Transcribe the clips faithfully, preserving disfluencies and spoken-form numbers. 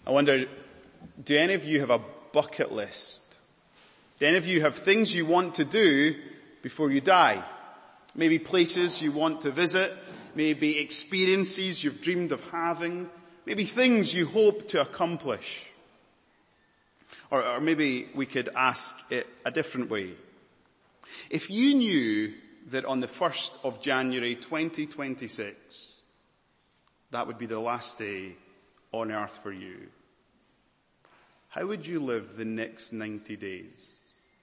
I wonder, do any of you have a bucket list? Do any of you have things you want to do before you die? Maybe places you want to visit, maybe experiences you've dreamed of having, maybe things you hope to accomplish. Or, or maybe we could ask it a different way. If you knew that on the first of January twenty twenty-six, that would be the last day on earth for you, how would you live the next ninety days?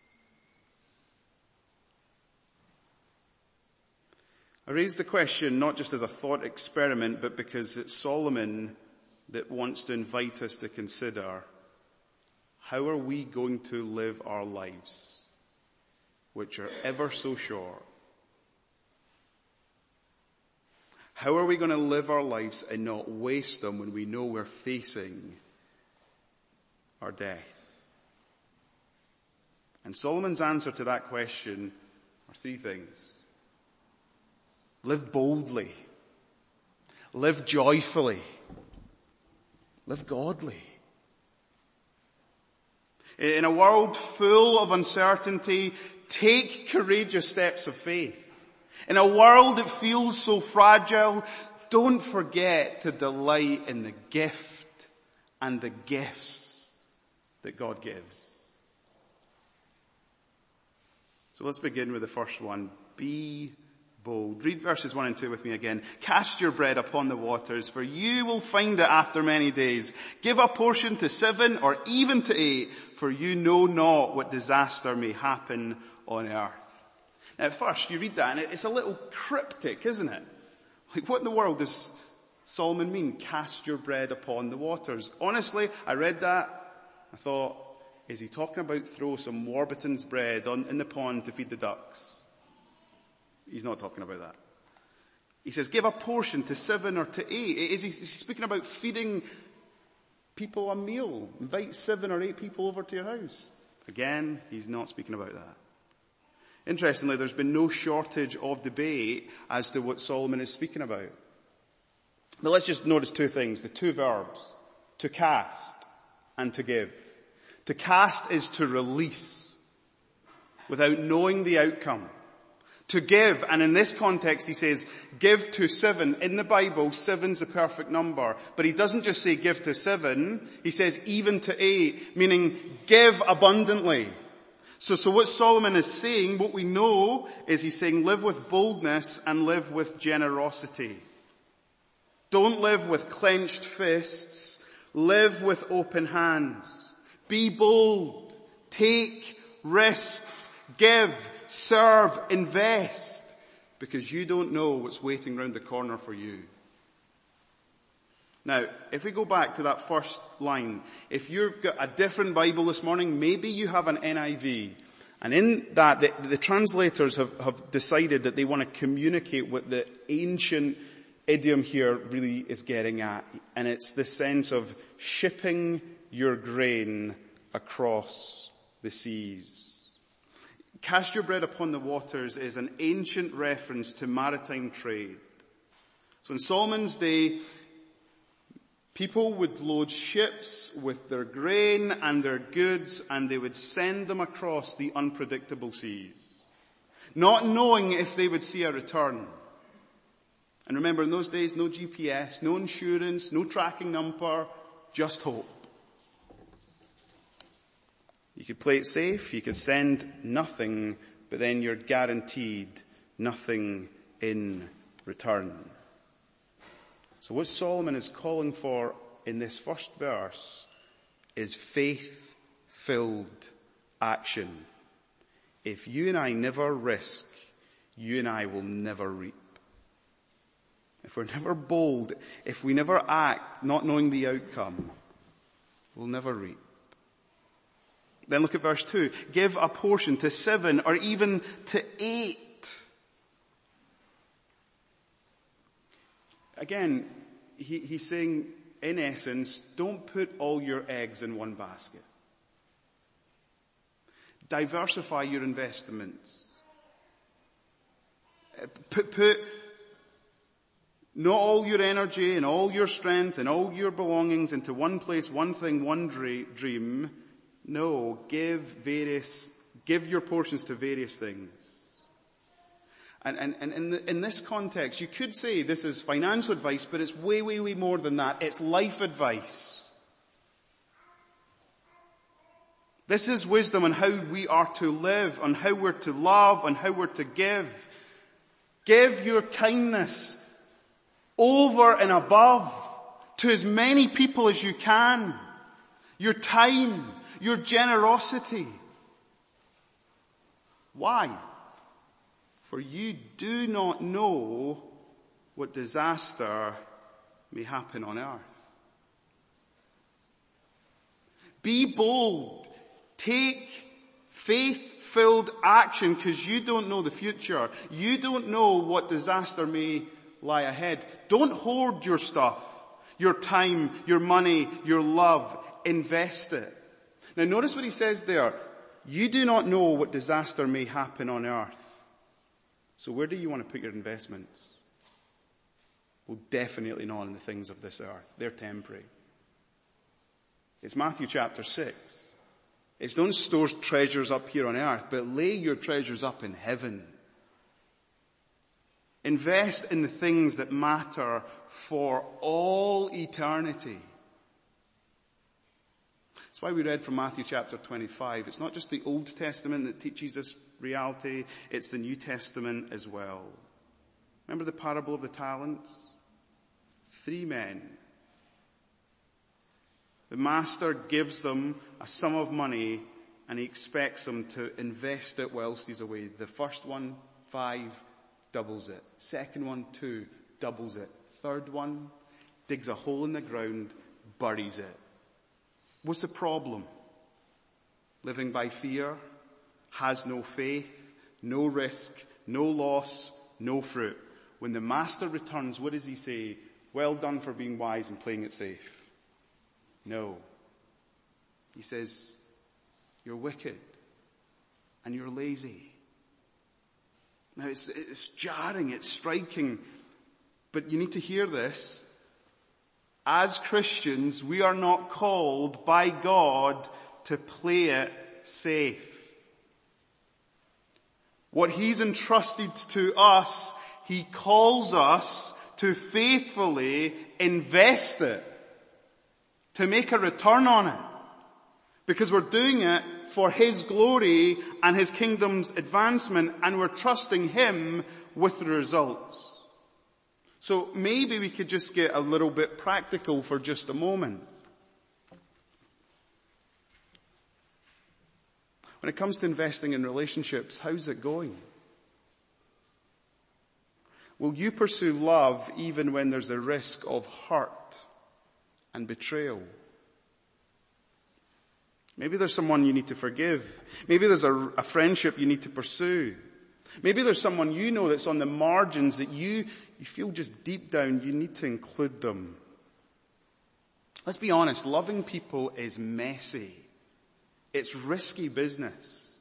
I raise the question not just as a thought experiment, but because it's Solomon that wants to invite us to consider, how are we going to live our lives, which are ever so short? How are we going to live our lives and not waste them when we know we're facing our death? And Solomon's answer to that question are three things. Live boldly. Live joyfully. Live godly. In a world full of uncertainty, take courageous steps of faith. In a world that feels so fragile, don't forget to delight in the gift and the gifts that God gives. So let's begin with the first one. Be bold. Read verses one and two with me again. Cast your bread upon the waters, for you will find it after many days. Give a portion to seven or even to eight, for you know not what disaster may happen on earth. Now at first you read that and it's a little cryptic, isn't it? Like, what in the world does Solomon mean? Cast your bread upon the waters. Honestly, I read that. I thought, is he talking about throw some Warburton's bread on, in the pond to feed the ducks? He's not talking about that. He says, give a portion to seven or to eight. Is he speaking about feeding people a meal? Invite seven or eight people over to your house? Again, he's not speaking about that. Interestingly, there's been no shortage of debate as to what Solomon is speaking about. But let's just notice two things, the two verbs, to cast and to give. To cast is to release without knowing the outcome. To give, and in this context he says, give to seven. In the Bible, seven's a perfect number. But he doesn't just say give to seven, he says even to eight, meaning give abundantly. So, so what Solomon is saying, what we know, is he's saying live with boldness and live with generosity. Don't live with clenched fists, live with open hands. Be bold, take risks, give, serve, invest, because you don't know what's waiting around the corner for you. Now, if we go back to that first line, if you've got a different Bible this morning, maybe you have an N I V, and in that, the, the translators have, have decided that they want to communicate what the ancient idiom here really is getting at, and it's the sense of shipping your grain across the seas. Cast your bread upon the waters is an ancient reference to maritime trade. So in Solomon's day, people would load ships with their grain and their goods, and they would send them across the unpredictable seas, not knowing if they would see a return. And remember, in those days, no G P S, no insurance, no tracking number, just hope. You could play it safe, you could send nothing, but then you're guaranteed nothing in return. So what Solomon is calling for in this first verse is faith-filled action. If you and I never risk, you and I will never reap. If we're never bold, if we never act not knowing the outcome, we'll never reap. Then look at verse two. Give a portion to seven or even to eight. Again, he, he's saying, in essence, don't put all your eggs in one basket. Diversify your investments. Put, put Not all your energy and all your strength and all your belongings into one place, one thing, one dream. No, give various, give your portions to various things. And, and, and in, the, in this context, you could say this is financial advice, but it's way, way, way more than that. It's life advice. This is wisdom on how we are to live, on how we're to love, on how we're to give. Give your kindness over and above to as many people as you can. Your time, your generosity. Why? For you do not know what disaster may happen on earth. Be bold. Take faith-filled action because you don't know the future. You don't know what disaster may lie ahead. Don't hoard your stuff, your time, your money, your love. Invest it. Now notice what he says there. You do not know what disaster may happen on earth. So where do you want to put your investments? Well, definitely not in the things of this earth. They're temporary. It's Matthew chapter six. It's don't store treasures up here on earth, but lay your treasures up in heaven. Invest in the things that matter for all eternity. That's why we read from Matthew chapter twenty-five. It's not just the Old Testament that teaches us reality, it's the New Testament as well. Remember the parable of the talents? Three men. The master gives them a sum of money and he expects them to invest it whilst he's away. The first one, five, doubles it. Second one, two, doubles it. Third one, digs a hole in the ground, buries it. What's the problem? Living by fear, has no faith, no risk, no loss, no fruit. When the master returns, what does he say? Well done for being wise and playing it safe. No. He says, you're wicked and you're lazy. Now it's, it's jarring, it's striking, but you need to hear this. As Christians, we are not called by God to play it safe. What He's entrusted to us, He calls us to faithfully invest it, to make a return on it, because we're doing it for His glory and His kingdom's advancement, and we're trusting Him with the results. So maybe we could just get a little bit practical for just a moment. When it comes to investing in relationships, how's it going? Will you pursue love even when there's a risk of hurt and betrayal? Maybe there's someone you need to forgive. Maybe there's a, a friendship you need to pursue. Maybe there's someone you know that's on the margins that you, you feel just deep down you need to include them. Let's be honest, loving people is messy. It's risky business.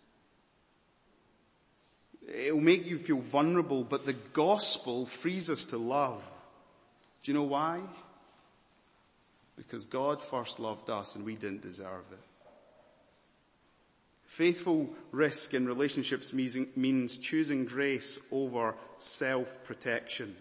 It'll make you feel vulnerable, but the gospel frees us to love. Do you know why? Because God first loved us and we didn't deserve it. Faithful risk in relationships means choosing grace over self-protection.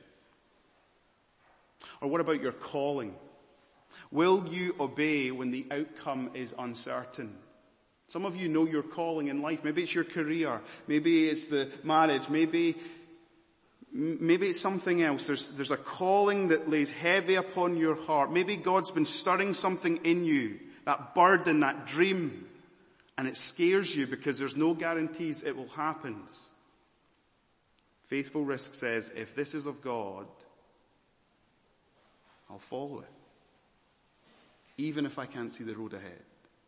Or what about your calling? Will you obey when the outcome is uncertain? Some of you know your calling in life. Maybe it's your career. Maybe it's the marriage. Maybe, maybe it's something else. There's, there's a calling that lays heavy upon your heart. Maybe God's been stirring something in you, that burden, that dream. And it scares you because there's no guarantees it will happen. Faithful risk says, if this is of God, I'll follow it. Even if I can't see the road ahead.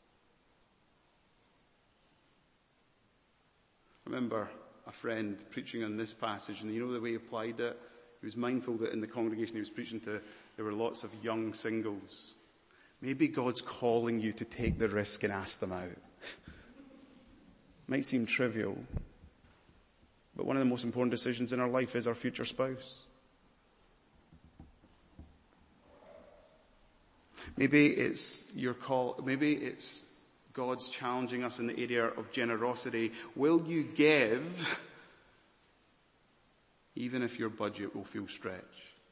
I remember a friend preaching on this passage, and you know the way he applied it? He was mindful that in the congregation he was preaching to, there were lots of young singles. Maybe God's calling you to take the risk and ask them out. Might seem trivial, but one of the most important decisions in our life is our future spouse. Maybe it's your call, maybe it's God's challenging us in the area of generosity. Will you give even if your budget will feel stretched?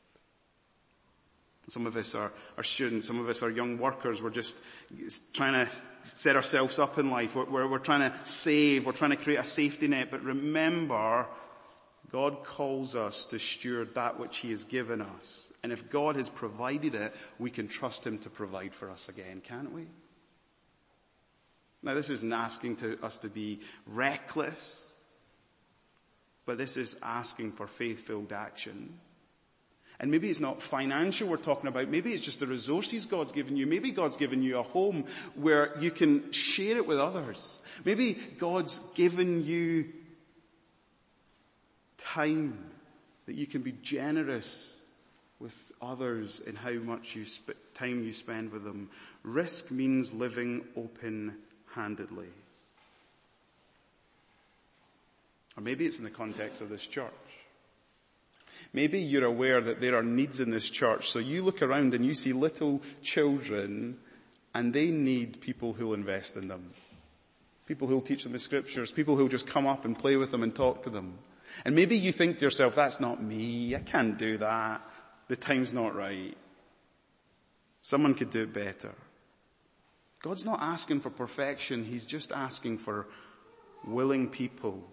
Some of us are, are students, some of us are young workers. We're just trying to set ourselves up in life. We're, we're, we're trying to save, we're trying to create a safety net. But remember, God calls us to steward that which he has given us. And if God has provided it, we can trust him to provide for us again, can't we? Now, this isn't asking to, us to be reckless, but this is asking for faith-filled action. And maybe it's not financial we're talking about. Maybe it's just the resources God's given you. Maybe God's given you a home where you can share it with others. Maybe God's given you time that you can be generous with others in how much you sp- time you spend with them. Risk means living open-handedly. Or maybe it's in the context of this church. Maybe you're aware that there are needs in this church, so you look around and you see little children and they need people who'll invest in them. People who'll teach them the scriptures, people who'll just come up and play with them and talk to them. And maybe you think to yourself, that's not me, I can't do that, the time's not right. Someone could do it better. God's not asking for perfection, he's just asking for willing people.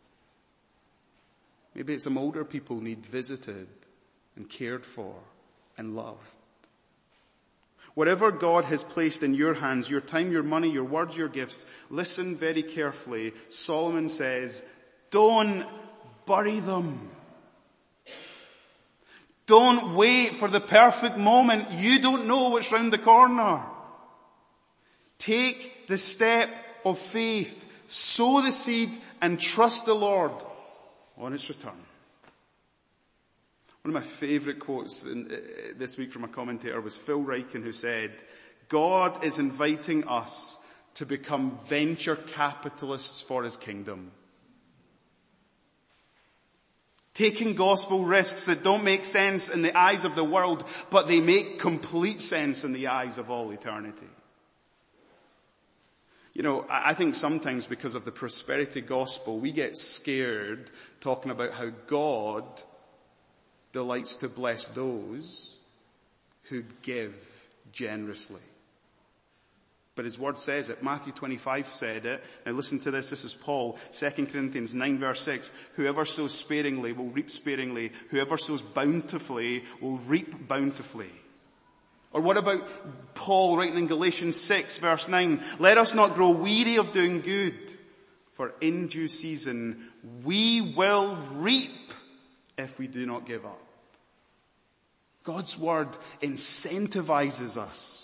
Maybe it's some older people need visited and cared for and loved. Whatever God has placed in your hands, your time, your money, your words, your gifts, listen very carefully. Solomon says, don't bury them. Don't wait for the perfect moment. You don't know what's round the corner. Take the step of faith. Sow the seed and trust the Lord on its return. One of my favorite quotes in, uh, this week from a commentator was Phil Ryken, who said, God is inviting us to become venture capitalists for his kingdom. Taking gospel risks that don't make sense in the eyes of the world, but they make complete sense in the eyes of all eternity. You know, I think sometimes because of the prosperity gospel, we get scared talking about how God delights to bless those who give generously. But his word says it. Matthew twenty-five said it. Now listen to this. This is Paul. Second Corinthians nine verse six. Whoever sows sparingly will reap sparingly. Whoever sows bountifully will reap bountifully. Or what about Paul writing in Galatians six verse nine? Let us not grow weary of doing good, for in due season we will reap if we do not give up. God's word incentivizes us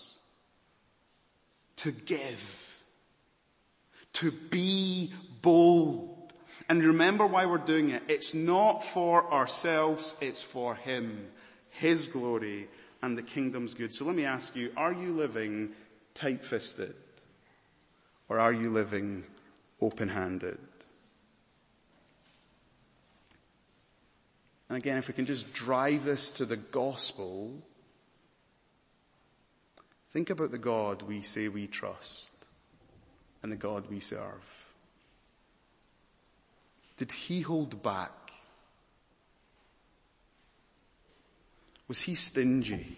to give, to be bold. And remember why we're doing it. It's not for ourselves, it's for him, his glory, and the kingdom's good. So let me ask you, are you living tight-fisted? Or are you living open-handed? And again, if we can just drive this to the gospel, think about the God we say we trust and the God we serve. Did he hold back? Was he stingy?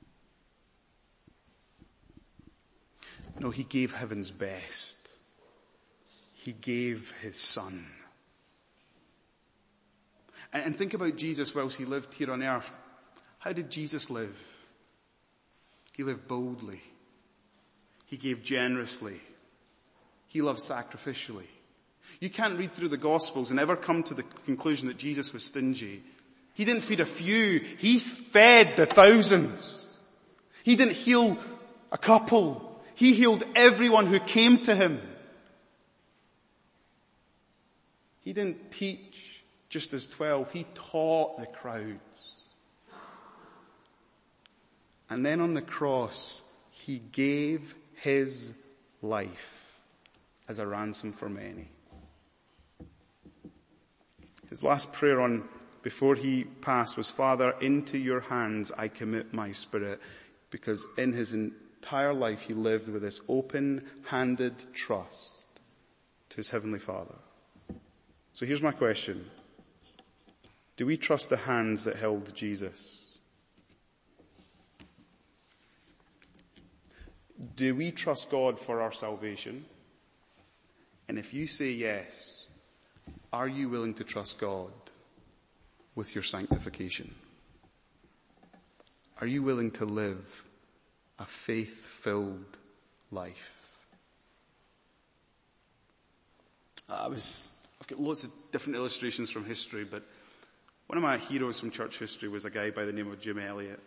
No, he gave heaven's best. He gave his son. And, and think about Jesus whilst he lived here on earth. How did Jesus live? He lived boldly. He gave generously. He loved sacrificially. You can't read through the Gospels and ever come to the conclusion that Jesus was stingy. He didn't feed a few. He fed the thousands. He didn't heal a couple. He healed everyone who came to him. He didn't teach just as twelve. He taught the crowds. And then on the cross, he gave his life as a ransom for many. His last prayer on before he passed was, Father, into your hands I commit my spirit. because in his entire life he lived with this open-handed trust to his Heavenly Father. So here's my question. Do we trust the hands that held Jesus? Do we trust God for our salvation? And if you say yes, are you willing to trust God with your sanctification? Are you willing to live a faith-filled life? I was, I've got lots of different illustrations from history, but one of my heroes from church history was a guy by the name of Jim Elliot.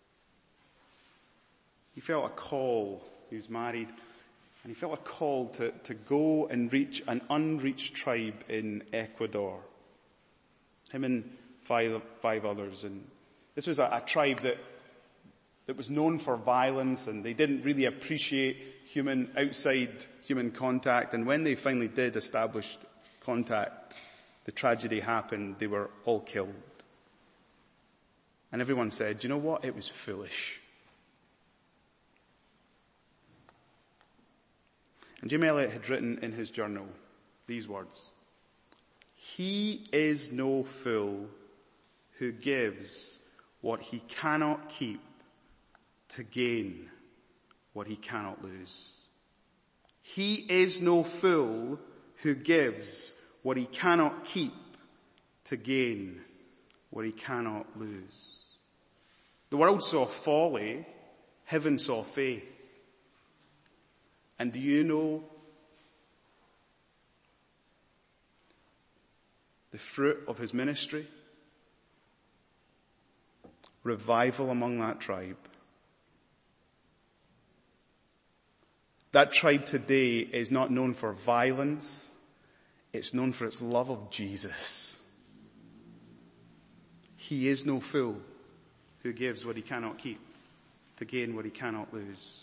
He felt a call. He was married, and he felt a call to, to go and reach an unreached tribe in Ecuador. Him and five, five others. And this was a, a tribe that, that was known for violence, and they didn't really appreciate human, outside human contact. And when they finally did establish contact, the tragedy happened. They were all killed. And everyone said, you know what? It was foolish. And Jim Elliot had written in his journal these words: "He is no fool who gives what he cannot keep to gain what he cannot lose." He is no fool who gives what he cannot keep to gain what he cannot lose. The world saw folly, heaven saw faith. And do you know the fruit of his ministry? Revival among that tribe. That tribe today is not known for violence. It's known for its love of Jesus. He is no fool who gives what he cannot keep to gain what he cannot lose.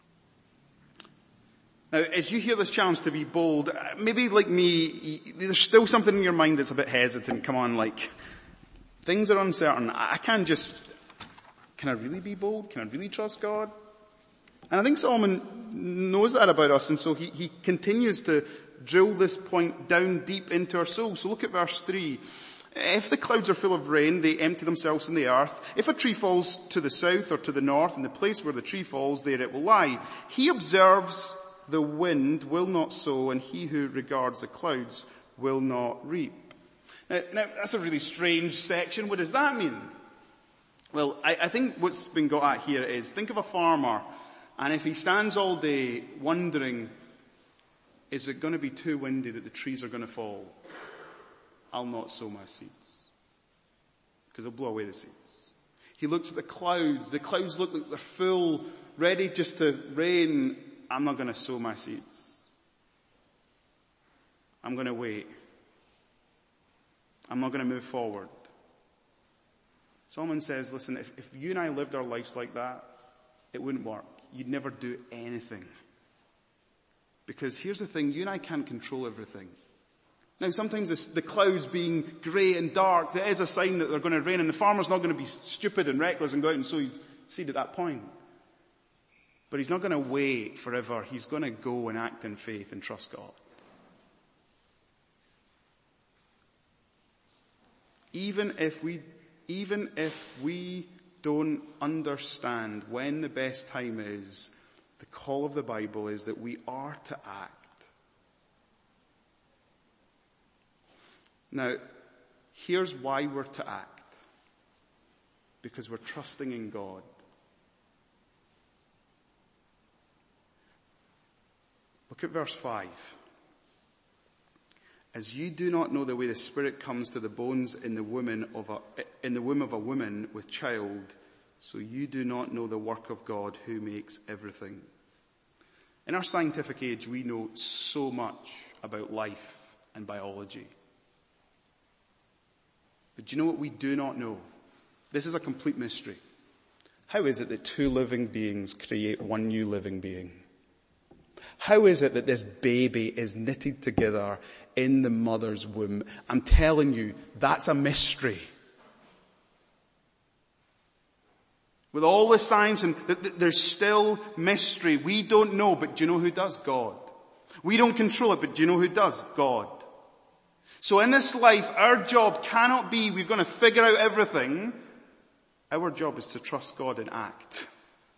Now, as you hear this challenge to be bold, maybe like me, there's still something in your mind that's a bit hesitant. Come on, like, things are uncertain. I can't just, can I really be bold? Can I really trust God? And I think Solomon knows that about us, and so he, he continues to drill this point down deep into our souls. So look at verse three. If the clouds are full of rain, they empty themselves in the earth. If a tree falls to the south or to the north, in the place where the tree falls, there it will lie. He observes the wind, will not sow, and he who regards the clouds will not reap. Now, now that's a really strange section. What does that mean? Well, I, I think what's been got at here is, think of a farmer, and if he stands all day wondering, is it going to be too windy that the trees are going to fall? I'll not sow my seeds, because they'll blow away the seeds. He looks at the clouds. The clouds look like they're full, ready just to rain. I'm not going to sow my seeds. I'm going to wait. I'm not going to move forward. Solomon says, listen, if, if you and I lived our lives like that, it wouldn't work. You'd never do anything. Because here's the thing, you and I can't control everything. Now sometimes this, the clouds being grey and dark, there is a sign that they're going to rain, and the farmer's not going to be stupid and reckless and go out and sow his seed at that point. But he's not going to wait forever. He's going to go and act in faith and trust God. Even if we, even if we don't understand when the best time is, the call of the Bible is that we are to act. Now, here's why we're to act. Because we're trusting in God. Look at verse five. As you do not know the way the Spirit comes to the bones in the womb of a, in the womb of a woman with child, so you do not know the work of God who makes everything. In our scientific age, we know so much about life and biology. But do you know what we do not know? This is a complete mystery. How is it that two living beings create one new living being? How is it that this baby is knitted together in the mother's womb? I'm telling you, that's a mystery. With all the science, and th- th- there's still mystery. We don't know, but do you know who does? God. We don't control it, but do you know who does? God. So in this life, our job cannot be we're going to figure out everything. Our job is to trust God and act.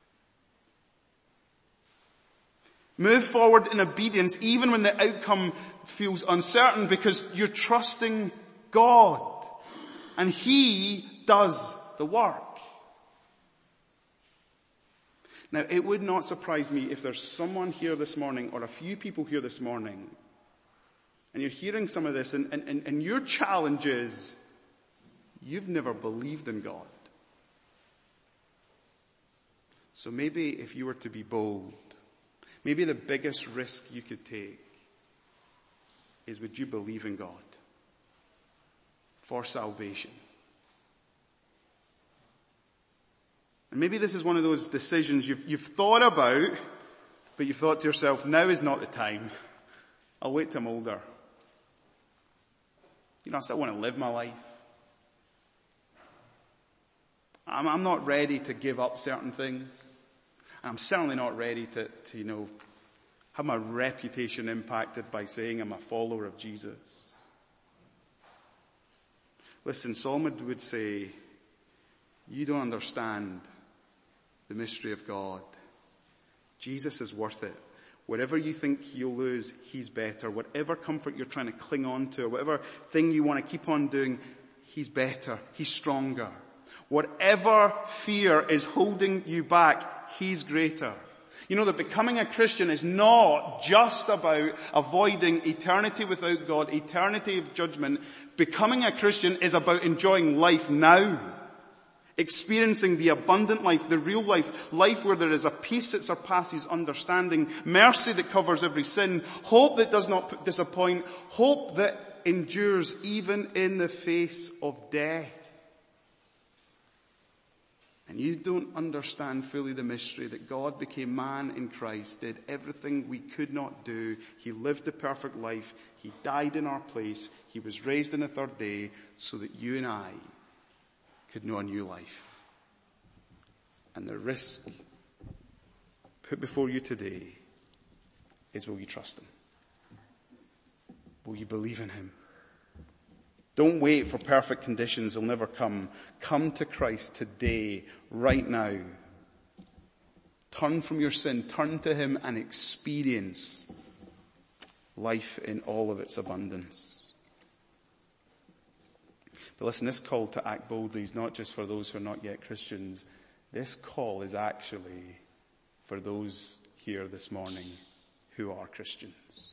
Move forward in obedience even when the outcome feels uncertain, because you're trusting God and He does the work. Now, it would not surprise me if there's someone here this morning, or a few people here this morning, and you're hearing some of this, and, and, and your challenge is, you've never believed in God. So maybe if you were to be bold, maybe the biggest risk you could take is, would you believe in God for salvation? And maybe this is one of those decisions you've, you've thought about, but you've thought to yourself, now is not the time. I'll wait till I'm older. You know, I still want to live my life. I'm, I'm not ready to give up certain things. I'm certainly not ready to, to, you know, have my reputation impacted by saying I'm a follower of Jesus. Listen, Solomon would say, you don't understand the mystery of God. Jesus is worth it. Whatever you think you'll lose, He's better. Whatever comfort you're trying to cling on to, or whatever thing you want to keep on doing, He's better. He's stronger. Whatever fear is holding you back, He's greater. You know that becoming a Christian is not just about avoiding eternity without God, eternity of judgment. Becoming a Christian is about enjoying life now. Experiencing the abundant life, the real life, life where there is a peace that surpasses understanding, mercy that covers every sin, hope that does not disappoint, hope that endures even in the face of death. And you don't understand fully the mystery that God became man in Christ, did everything we could not do. He lived the perfect life. He died in our place. He was raised on the third day so that you and I could know a new life. And the risk put before you today is, will you trust Him? Will you believe in Him? Don't wait for perfect conditions. They'll never come. Come to Christ today, right now. Turn from your sin. Turn to Him and experience life in all of its abundance. But listen, this call to act boldly is not just for those who are not yet Christians. This call is actually for those here this morning who are Christians.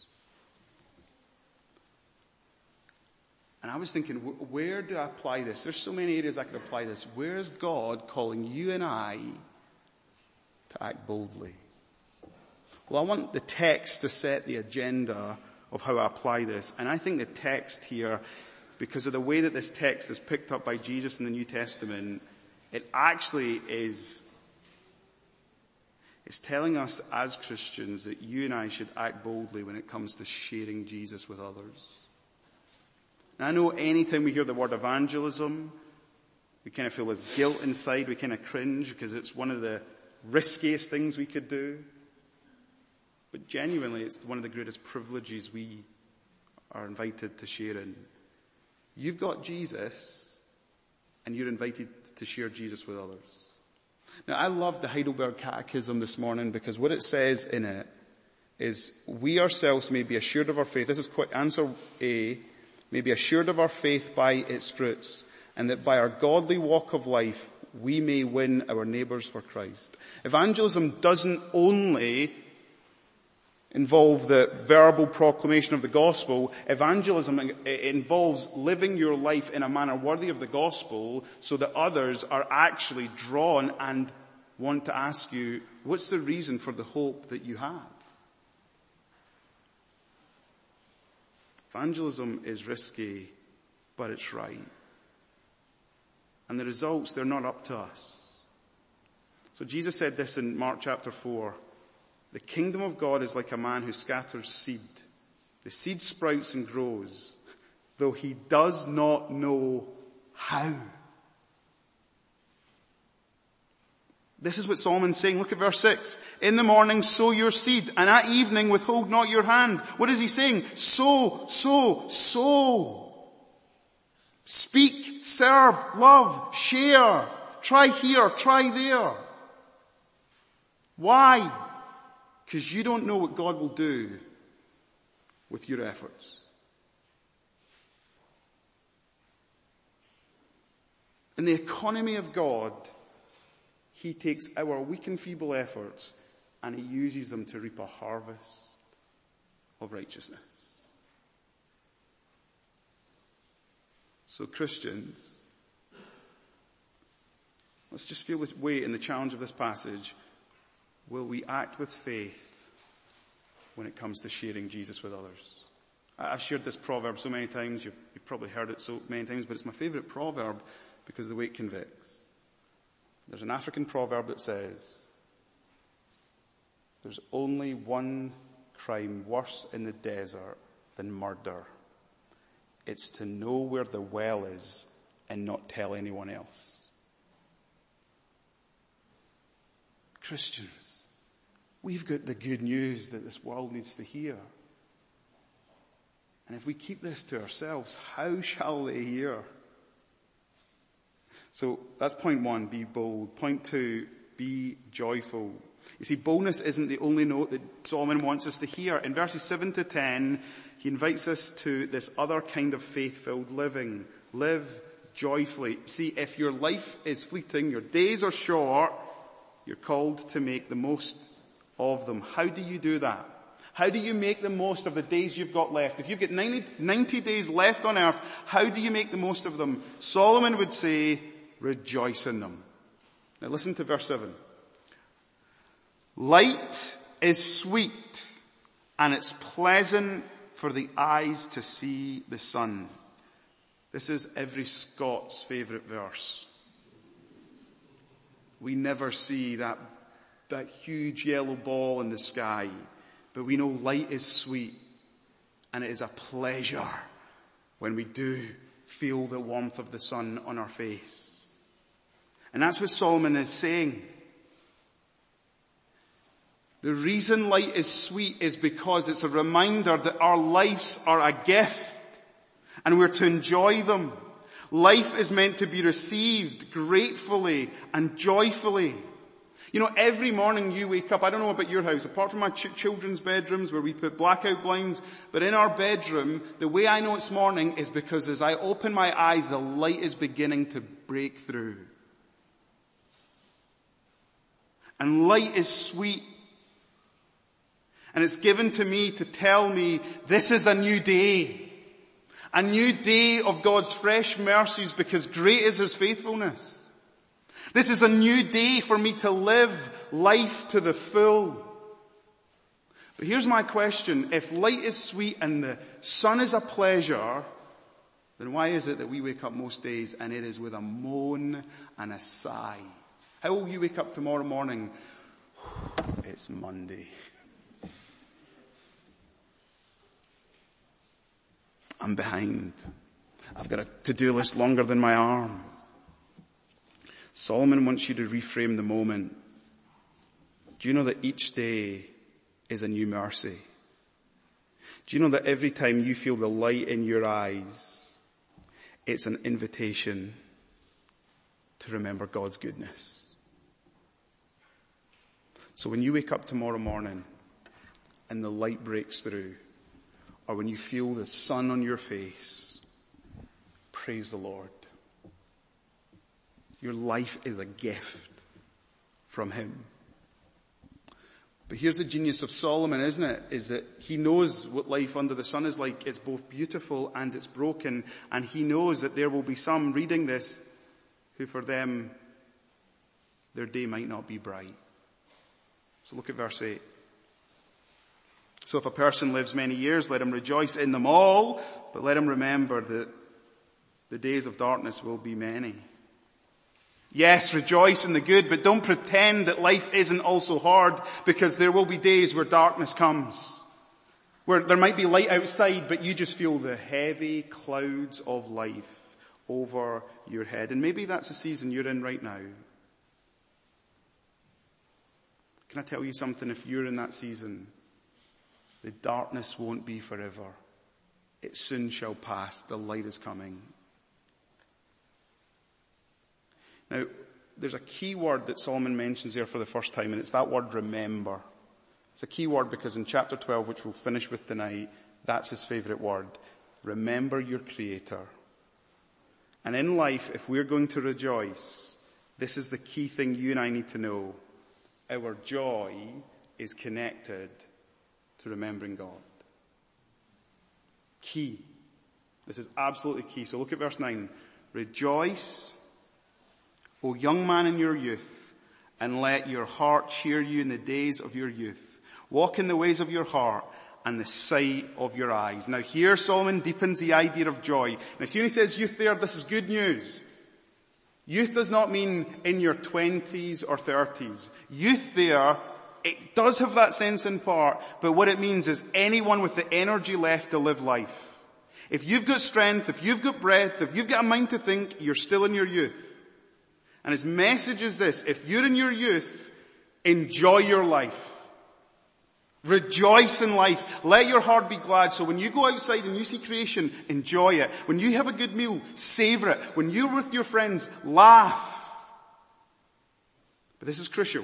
And I was thinking, where do I apply this? There's so many areas I could apply this. Where is God calling you and I to act boldly? Well, I want the text to set the agenda of how I apply this. And I think the text here, because of the way that this text is picked up by Jesus in the New Testament, it actually is, it's telling us as Christians that you and I should act boldly when it comes to sharing Jesus with others. Now, I know anytime we hear the word evangelism, we kind of feel this guilt inside, we kind of cringe because it's one of the riskiest things we could do. But genuinely, it's one of the greatest privileges we are invited to share in. You've got Jesus, and you're invited to share Jesus with others. Now, I love the Heidelberg Catechism this morning because what it says in it is, we ourselves may be assured of our faith. This is quick, answer A, may be assured of our faith by its fruits, and that by our godly walk of life, we may win our neighbours for Christ. Evangelism doesn't only involve the verbal proclamation of the gospel. Evangelism involves living your life in a manner worthy of the gospel so that others are actually drawn and want to ask you, what's the reason for the hope that you have? Evangelism is risky, but it's right. And the results, they're not up to us. So Jesus said this in Mark chapter four. The kingdom of God is like a man who scatters seed. The seed sprouts and grows, though he does not know how. This is what Solomon's saying. Look at verse six. In the morning sow your seed, and at evening withhold not your hand. What is he saying? Sow, sow, sow. Speak, serve, love, share. Try here, try there. Why? Because you don't know what God will do with your efforts. In the economy of God, he takes our weak and feeble efforts and he uses them to reap a harvest of righteousness. So Christians, let's just feel the weight and the challenge of this passage. Will we act with faith when it comes to sharing Jesus with others? I've shared this proverb so many times, you've, you've probably heard it so many times, but it's my favorite proverb because of the way it convicts. There's an African proverb that says, there's only one crime worse in the desert than murder. It's to know where the well is and not tell anyone else. Christians, we've got the good news that this world needs to hear. And if we keep this to ourselves, how shall they hear? So that's point one, be bold. Point two, be joyful. You see, boldness isn't the only note that Solomon wants us to hear. In verses seven to ten, he invites us to this other kind of faith-filled living. Live joyfully. See, if your life is fleeting, your days are short, you're called to make the most of them. How do you do that? How do you make the most of the days you've got left? If you've got ninety, ninety days left on earth, how do you make the most of them? Solomon would say, rejoice in them. Now listen to verse seven. Light is sweet, and it's pleasant for the eyes to see the sun. This is every Scots favourite verse. We never see that, that huge yellow ball in the sky, but we know light is sweet, and it is a pleasure when we do feel the warmth of the sun on our face. And that's what Solomon is saying. The reason light is sweet is because it's a reminder that our lives are a gift and we're to enjoy them. Life is meant to be received gratefully and joyfully. You know, every morning you wake up, I don't know about your house, apart from my ch- children's bedrooms where we put blackout blinds, but in our bedroom, the way I know it's morning is because as I open my eyes, the light is beginning to break through. And light is sweet. And it's given to me to tell me this is a new day. A new day of God's fresh mercies because great is His faithfulness. This is a new day for me to live life to the full. But here's my question. If light is sweet and the sun is a pleasure, then why is it that we wake up most days and it is with a moan and a sigh? How will you wake up tomorrow morning? It's Monday. I'm behind. I've got a to-do list longer than my arm. Solomon wants you to reframe the moment. Do you know that each day is a new mercy? Do you know that every time you feel the light in your eyes, it's an invitation to remember God's goodness? So when you wake up tomorrow morning and the light breaks through, or when you feel the sun on your face, praise the Lord. Your life is a gift from Him. But here's the genius of Solomon, isn't it? Is that he knows what life under the sun is like. It's both beautiful and it's broken. And he knows that there will be some reading this who for them, their day might not be bright. So look at verse eight. So if a person lives many years, let him rejoice in them all, but let him remember that the days of darkness will be many. Yes, rejoice in the good, but don't pretend that life isn't also hard, because there will be days where darkness comes, where there might be light outside, but you just feel the heavy clouds of life over your head. And maybe that's the season you're in right now. Can I tell you something? If you're in that season, the darkness won't be forever. It soon shall pass. The light is coming. Now, there's a key word that Solomon mentions there for the first time, and it's that word remember. It's a key word because in chapter twelve, which we'll finish with tonight, that's his favorite word. Remember your Creator. And in life, if we're going to rejoice, this is the key thing you and I need to know. Our joy is connected to remembering God. Key. This is absolutely key. So look at verse nine. Rejoice, O young man, in your youth, and let your heart cheer you in the days of your youth. Walk in the ways of your heart and the sight of your eyes. Now here Solomon deepens the idea of joy. Now see when he says youth there, this is good news. Youth does not mean in your twenties or thirties. Youth there, it does have that sense in part, but what it means is anyone with the energy left to live life. If you've got strength, if you've got breath, if you've got a mind to think, you're still in your youth. And his message is this: if you're in your youth, enjoy your life. Rejoice in life. Let your heart be glad. So when you go outside and you see creation, enjoy it. When you have a good meal, savor it. When you're with your friends, laugh. But this is crucial.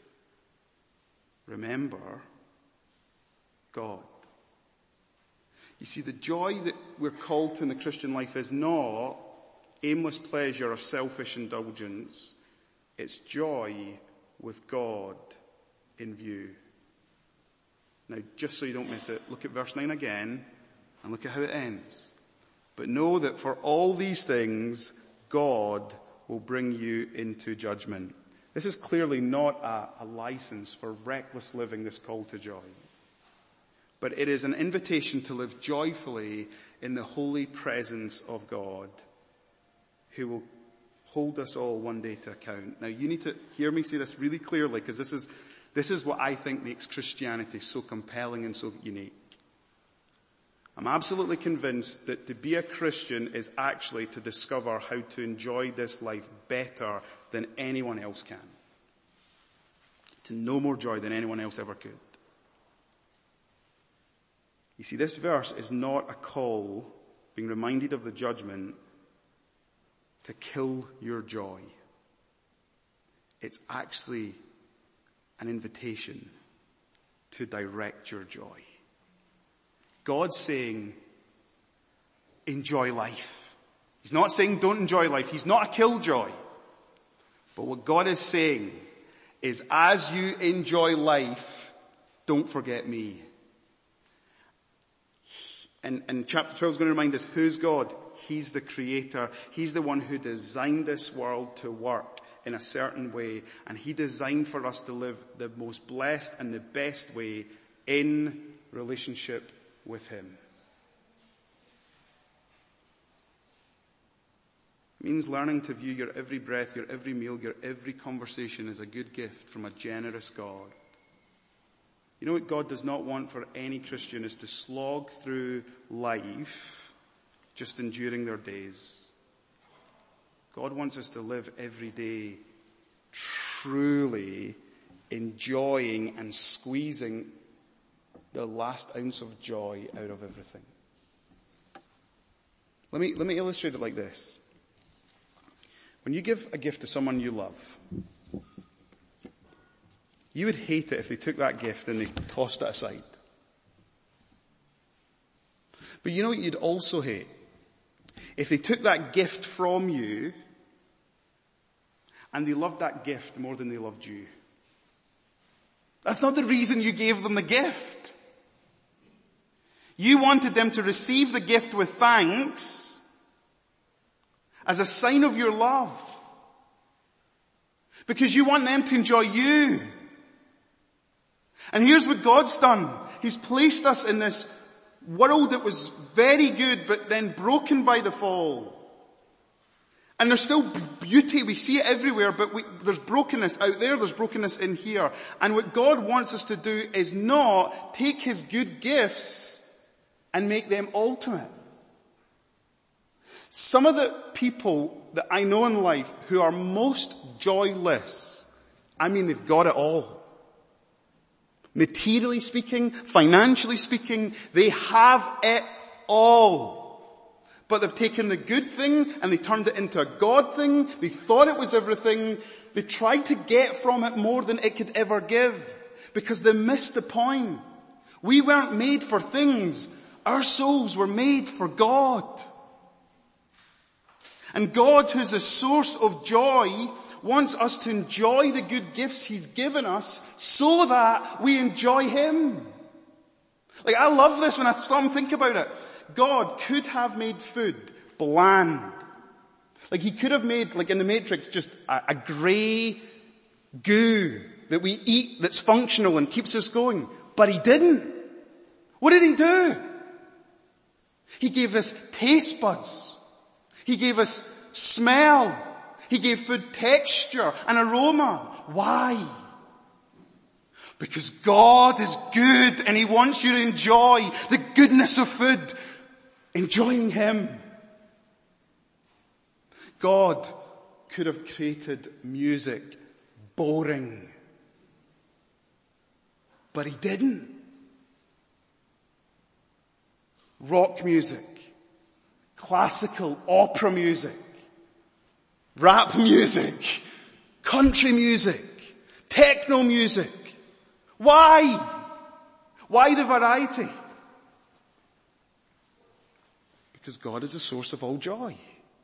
Remember God. You see, the joy that we're called to in the Christian life is not aimless pleasure or selfish indulgence. It's joy with God in view. Now, just so you don't miss it, look at verse nine again and look at how it ends. But know that for all these things, God will bring you into judgment. This is clearly not a, a license for reckless living, this call to joy. But it is an invitation to live joyfully in the holy presence of God, who will hold us all one day to account. Now you need to hear me say this really clearly, because this is, this is what I think makes Christianity so compelling and so unique. I'm absolutely convinced that to be a Christian is actually to discover how to enjoy this life better than anyone else can. To know more joy than anyone else ever could. You see, this verse is not a call, being reminded of the judgment, to kill your joy. It's actually an invitation to direct your joy. God's saying, enjoy life. He's not saying don't enjoy life. He's not a killjoy. But what God is saying is, as you enjoy life, don't forget me. And, and chapter twelve is going to remind us, who's God? He's the Creator. He's the one who designed this world to work in a certain way. And He designed for us to live the most blessed and the best way in relationship with Him. It means learning to view your every breath, your every meal, your every conversation as a good gift from a generous God. You know what God does not want for any Christian is to slog through life just enduring their days. God wants us to live every day truly enjoying and squeezing the last ounce of joy out of everything. Let me, let me illustrate it like this. When you give a gift to someone you love, you would hate it if they took that gift and they tossed it aside. But you know what you'd also hate? If they took that gift from you and they loved that gift more than they loved you. That's not the reason you gave them the gift. You wanted them to receive the gift with thanks as a sign of your love. Because you want them to enjoy you. And here's what God's done. He's placed us in this world that was very good, but then broken by the fall. And there's still beauty. We see it everywhere, but we, there's brokenness out there. There's brokenness in here. And what God wants us to do is not take His good gifts and make them ultimate. Some of the people that I know in life who are most joyless, I mean, they've got it all. Materially speaking, financially speaking, they have it all. But they've taken the good thing and they turned it into a God thing. They thought it was everything. They tried to get from it more than it could ever give because they missed the point. We weren't made for things. Our souls were made for God. And God, who's the source of joy, wants us to enjoy the good gifts He's given us so that we enjoy Him. Like, I love this when I stop and think about it. God could have made food bland. Like, He could have made, like in the Matrix, just a, a grey goo that we eat that's functional and keeps us going. But He didn't. What did He do? He gave us taste buds. He gave us smell. He gave food texture and aroma. Why? Because God is good and He wants you to enjoy the goodness of food. Enjoying Him. God could have created music boring. But He didn't. Rock music. Classical opera music, rap music, country music, techno music. Why? Why the variety? Because God is the source of all joy.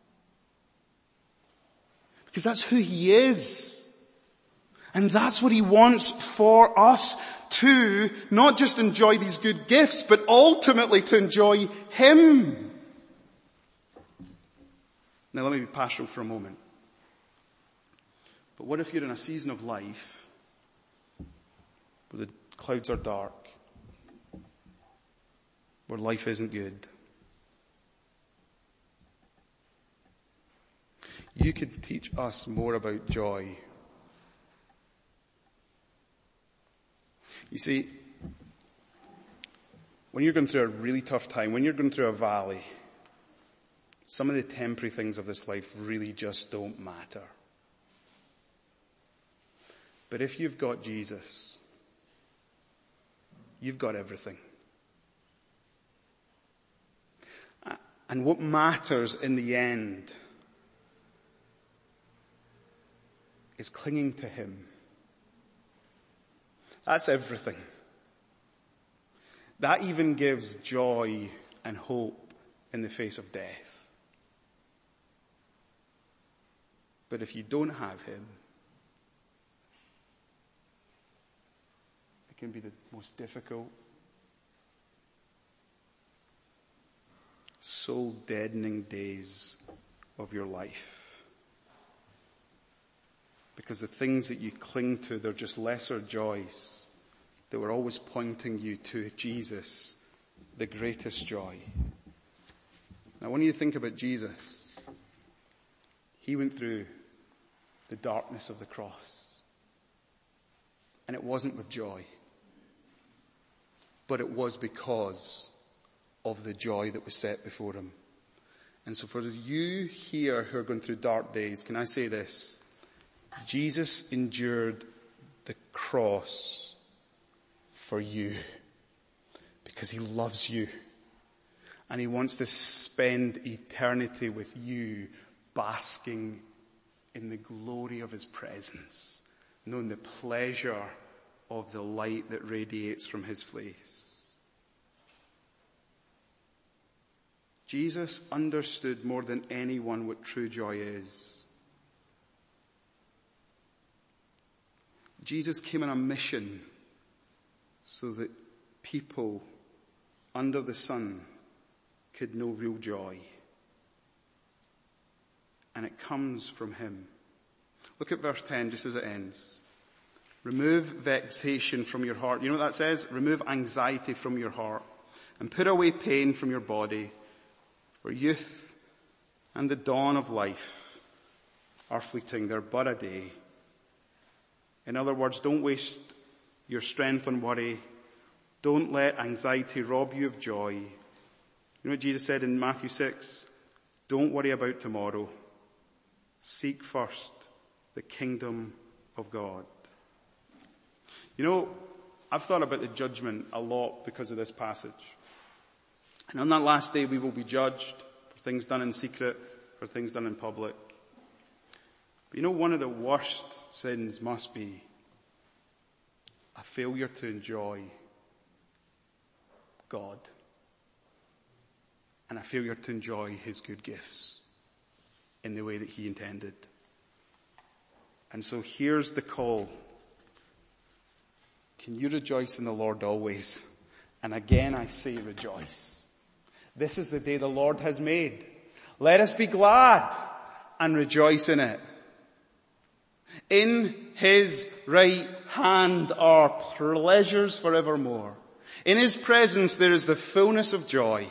Because that's who He is. And that's what He wants for us to not just enjoy these good gifts, but ultimately to enjoy Him. Now let me be pastoral for a moment. But what if you're in a season of life where the clouds are dark, where life isn't good? You could teach us more about joy. You see, when you're going through a really tough time, when you're going through a valley, some of the temporary things of this life really just don't matter. But if you've got Jesus, you've got everything. And what matters in the end is clinging to Him. That's everything. That even gives joy and hope in the face of death. But if you don't have Him, it can be the most difficult, soul-deadening days of your life. Because the things that you cling to, they're just lesser joys that were always pointing you to Jesus, the greatest joy. Now, when you think about Jesus, He went through the darkness of the cross. And it wasn't with joy. But it was because of the joy that was set before Him. And so for you here who are going through dark days, can I say this? Jesus endured the cross for you. Because He loves you. And He wants to spend eternity with you, basking in the glory of His presence, knowing the pleasure of the light that radiates from His face. Jesus understood more than anyone what true joy is. Jesus came on a mission so that people under the sun could know real joy. And it comes from Him. Look at verse ten just as it ends. Remove vexation from your heart. You know what that says? Remove anxiety from your heart. And put away pain from your body. For youth and the dawn of life are fleeting. They're but a day. In other words, don't waste your strength on worry. Don't let anxiety rob you of joy. You know what Jesus said in Matthew six? Don't worry about tomorrow. Seek first the kingdom of God. You know, I've thought about the judgment a lot because of this passage. And on that last day we will be judged for things done in secret, for things done in public. But you know, one of the worst sins must be a failure to enjoy God and a failure to enjoy his good gifts in the way that he intended. And so here's the call. Can you rejoice in the Lord always? And again I say rejoice. This is the day the Lord has made. Let us be glad and rejoice in it. In his right hand are pleasures forevermore. In his presence there is the fullness of joy.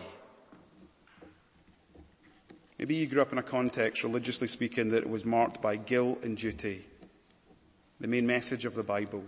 Maybe you grew up in a context, religiously speaking, that was marked by guilt and duty. The main message of the Bible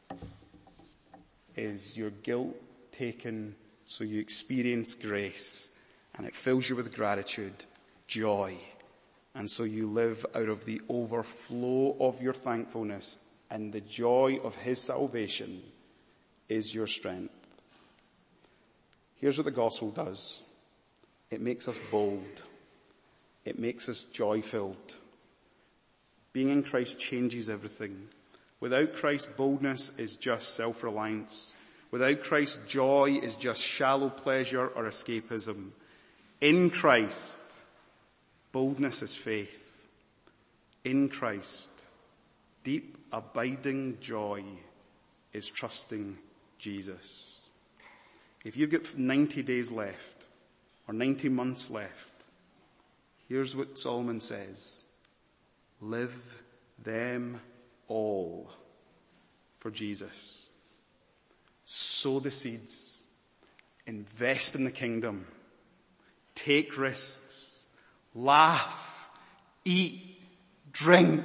is your guilt taken so you experience grace, and it fills you with gratitude, joy, and so you live out of the overflow of your thankfulness, and the joy of his salvation is your strength. Here's what the gospel does. It makes us bold. It makes us joy-filled. Being in Christ changes everything. Without Christ, boldness is just self-reliance. Without Christ, joy is just shallow pleasure or escapism. In Christ, boldness is faith. In Christ, deep, abiding joy is trusting Jesus. If you've got ninety days left, or ninety months left, here's what Solomon says. Live them all for Jesus. Sow the seeds. Invest in the kingdom. Take risks. Laugh. Eat. Drink.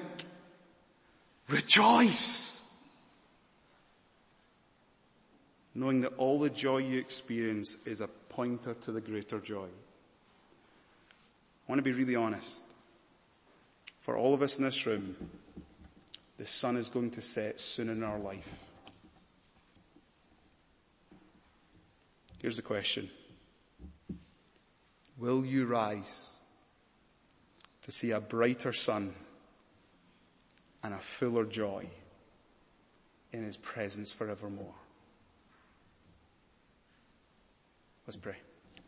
Rejoice. Knowing that all the joy you experience is a pointer to the greater joy. I want to be really honest. For all of us in this room, the sun is going to set soon in our life. Here's the question. Will you rise to see a brighter sun and a fuller joy in his presence forevermore? Let's pray.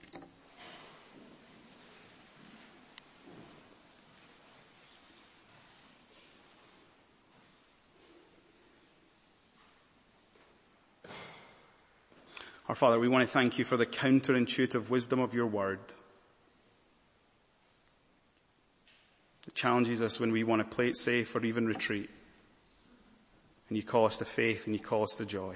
Our Father, we want to thank you for the counterintuitive wisdom of your word. It challenges us when we want to play it safe or even retreat. And you call us to faith and you call us to joy.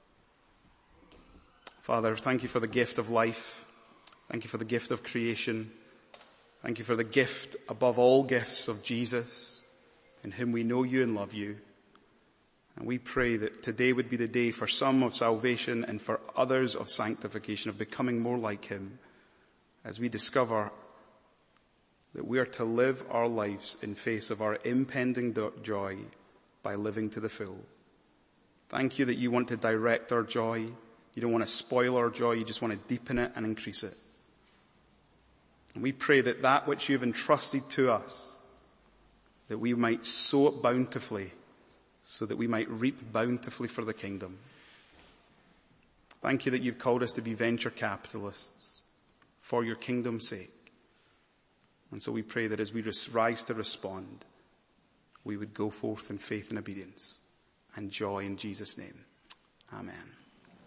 Father, thank you for the gift of life. Thank you for the gift of creation. Thank you for the gift above all gifts of Jesus, in whom we know you and love you. And we pray that today would be the day for some of salvation and for others of sanctification, of becoming more like him, as we discover that we are to live our lives in face of our impending joy by living to the full. Thank you that you want to direct our joy. You don't want to spoil our joy. You just want to deepen it and increase it. And we pray that that which you've entrusted to us, that we might sow it bountifully, so that we might reap bountifully for the kingdom. Thank you that you've called us to be venture capitalists for your kingdom's sake. And so we pray that as we rise to respond, we would go forth in faith and obedience and joy in Jesus' name. Amen.